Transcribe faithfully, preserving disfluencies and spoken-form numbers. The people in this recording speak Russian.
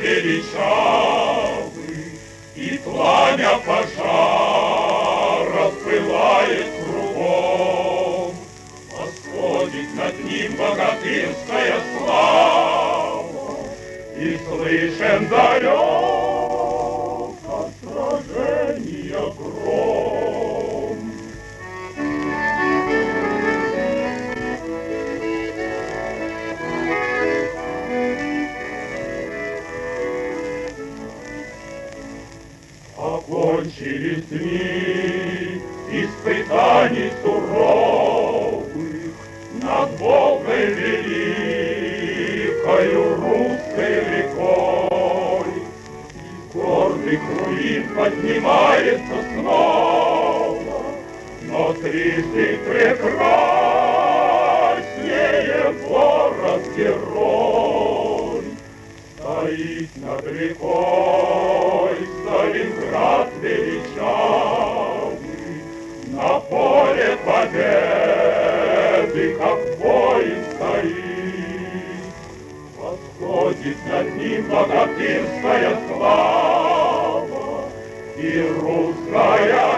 величавый, и пламя пожара пылает кругом. Восходит над ним богатырская слава, и слышен далеко сражения гром. Окончились дни испытаний суровых над Волгой великою русской рекой. Из гордых руин поднимается снова, но трижды прекраснее город-герой. Стоит над рекой Сталинград величавый, на поле победы, как воин стоит. Восходит над ним богатырская слава и русская